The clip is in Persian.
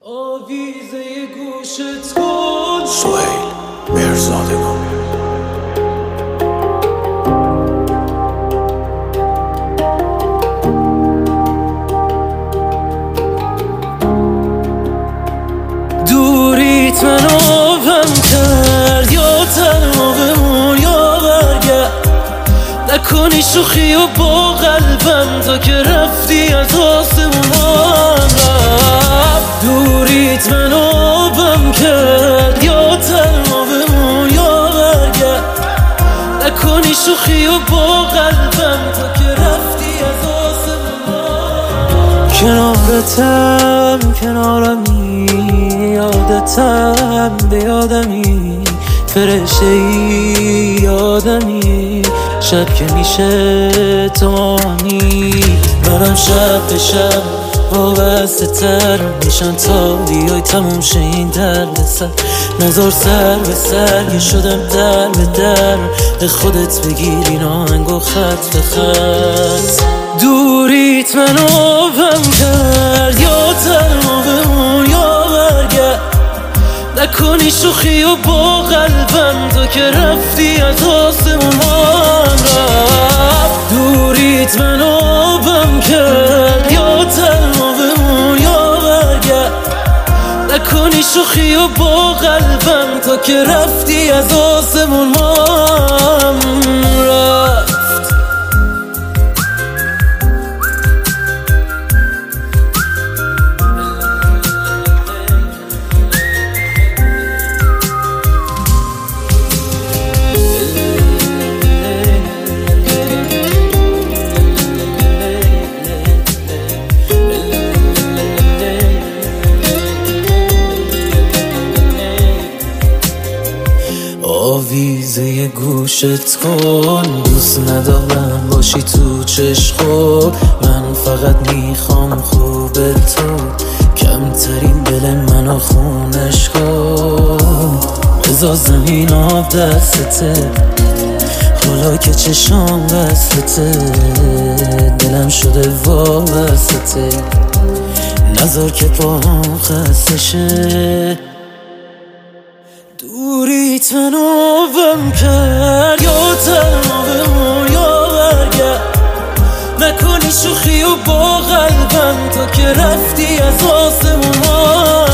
آویزه گوشت کن سهیل مرزادگان. دوریت منو غم کرد، یا تنها بمون یا برگرد. نکنی شوخی و با قلبم تا که رفتی از آسمون رفت. دوریت منو غم کرد، یا تنها بمون یا برگرد. نکنی شوخی و با قلبم تا که رفتی از آسمون. کنارتم کنارمی، یادتم به یادمی، فرشته ای یادمی. شب که میشه تو آنی، منم شب به شب وابسته تر میشن تا بیای تموم شه این درد سر. نذار سر به سر که شدم در به در، به خودت بگیر این آهنگ و خط به خط. دوریت منو غم کرد، یا تنها بمون یا برگرد. نکنی شوخی و با قلبم تا که رفتی از آسمون رفت. دوریت منو غم کرد، یا تنها بمون یا برگرد. نکنی شوخی و با قلبم تا که رفتی از آسمون رفت. آویزه گوشت کن، دوست ندارم باشی تو چشم. من فقط میخوام خوب تو، کمترین دل منو خونش کن. بذار زمین آب دستته، حالا که چشام بستته، دلم شده وابسته. نذار که پاهم خسته شه. دوریت منو غم کرد، یا تنها بمون یا برگرد. نکنی شوخی و با قلبم تا که رفتی از آسمون